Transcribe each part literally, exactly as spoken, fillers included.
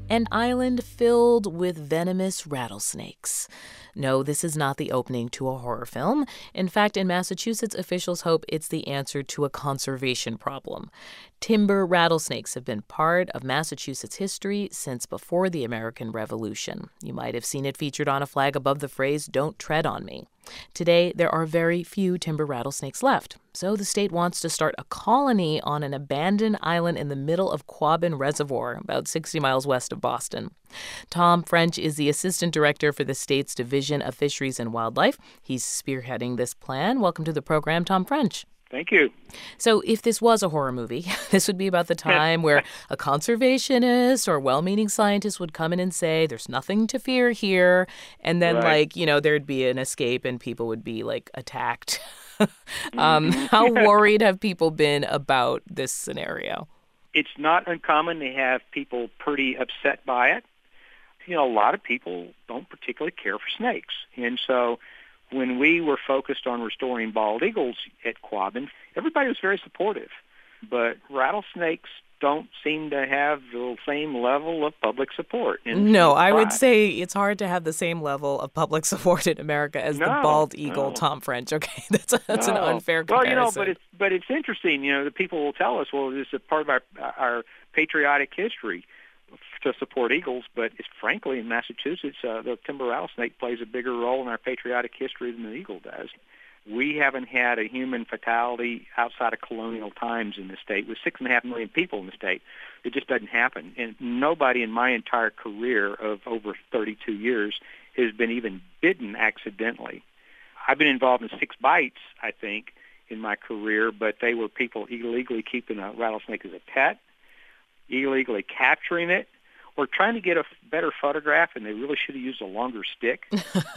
An island filled with venomous rattlesnakes. No, this is not the opening to a horror film. In fact, in Massachusetts, officials hope it's the answer to a conservation problem. Timber rattlesnakes have been part of Massachusetts history since before the American Revolution. You might have seen it featured on a flag above the phrase, "Don't tread on me." Today, there are very few timber rattlesnakes left. So the state wants to start a colony on an abandoned island in the middle of Quabbin Reservoir, about sixty miles west of Boston. Tom French is the assistant director for the state's Division of Fisheries and Wildlife. He's spearheading this plan. Welcome to the program, Tom French. Thank you. So if this was a horror movie, this would be about the time where a conservationist or well-meaning scientist would come in and say, there's nothing to fear here. And then, Right. like, you know, there'd be an escape and people would be, like, attacked. um, how worried have people been about this scenario? It's not uncommon to have people pretty upset by it. You know, a lot of people don't particularly care for snakes. And so when we were focused on restoring bald eagles at Quabbin, everybody was very supportive. But rattlesnakes don't seem to have the same level of public support. And No, I would say it's hard to have the same level of public support in America as no, the bald eagle, no. Tom French. Okay, that's a, that's no. an unfair well, comparison. you know, but it's but it's interesting. You know, the people will tell us, well, this is a part of our our patriotic history to support eagles, but it's, frankly, in Massachusetts, uh, the timber rattlesnake plays a bigger role in our patriotic history than the eagle does. We haven't had a human fatality outside of colonial times in the state. With six and a half million people in the state, it just doesn't happen. And nobody in my entire career of over thirty-two years has been even bitten accidentally. I've been involved in six bites, I think, in my career, but they were people illegally keeping a rattlesnake as a pet, illegally capturing it, or trying to get a better photograph, and they really should have used a longer stick,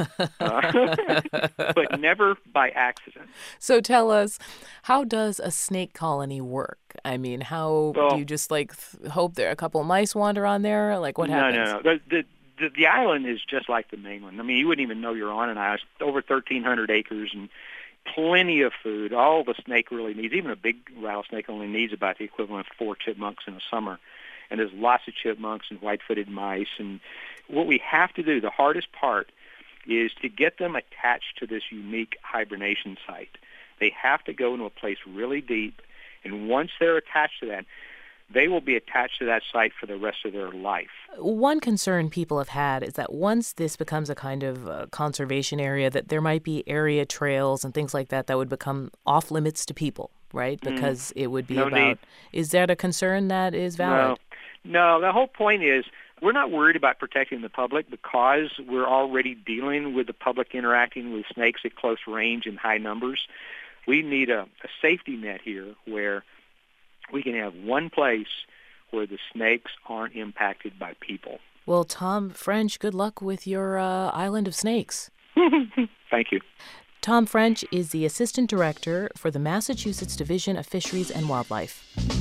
uh, but never by accident. So tell us, how does a snake colony work? I mean, how well, do you just, like, th- hope there a couple of mice wander on there? Like, what no, happens? No, no, the, the, the, the island is just like the mainland. I mean, you wouldn't even know you're on an island. It's over thirteen hundred acres and plenty of food. All the snake really needs, even a big rattlesnake only needs about the equivalent of four chipmunks in the summer. And there's lots of chipmunks and white-footed mice. And what we have to do, the hardest part, is to get them attached to this unique hibernation site. They have to go into a place really deep, and once they're attached to that, they will be attached to that site for the rest of their life. One concern people have had is that once this becomes a kind of uh, conservation area, that there might be area trails and things like that that would become off limits to people, right? Because mm. it would be no about... Need. Is that a concern that is valid? No. No, the whole point is we're not worried about protecting the public because we're already dealing with the public interacting with snakes at close range in high numbers. We need a, a safety net here where we can have one place where the snakes aren't impacted by people. Well, Tom French, good luck with your uh, island of snakes. Thank you. Tom French is the assistant director for the Massachusetts Division of Fisheries and Wildlife.